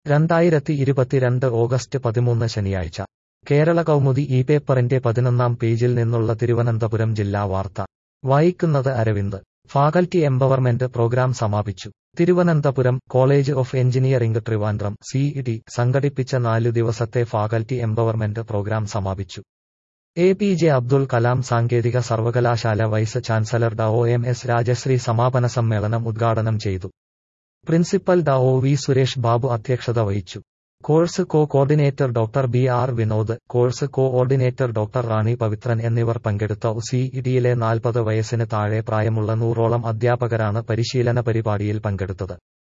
2022 August 13 ശനിയാഴ്ച കേരള കൗമുദി ഈ പേപ്പറിന്റെ 11-ാം പേജിൽ നിന്നുള്ള തിരുവനന്തപുരം ജില്ലാ വാർത്ത വായിക്കുന്നത് അരവിന്ദ്. ഫാക്കൽറ്റി എംപവർമെന്റ് പ്രോഗ്രാം സമാപിച്ചു. Thiruvananthapuram college of engineering Trivandrum (CET) സംഘടിപ്പിച്ച 4 ദിവസത്തെ ഫാക്കൽറ്റി എംപവർമെന്റ് പ്രോഗ്രാം സമാപിച്ചു. APJ അബ്ദുൽ കലാം സാങ്കേതിക സർവകലാശാല vice chancellor Dr. MS Rajasree സമാപന സമ്മേളനം ഉദ്ഘാടനം ചെയ്തു. Principal Dr. V. Suresh Babu അധ്യക്ഷത വഹിച്ചു. Course coordinator Dr. BR Vinod, course coordinator Dr. Rani Pavithran എന്നിവർ പങ്കെടുത്ത CETയിലെ 40 വയസ്സിന് താഴെ പ്രായമുള്ള 100ഓളം അധ്യാപകരാണ് പരിശീലന പരിപാടിയിൽ പങ്കെടുത്തത്.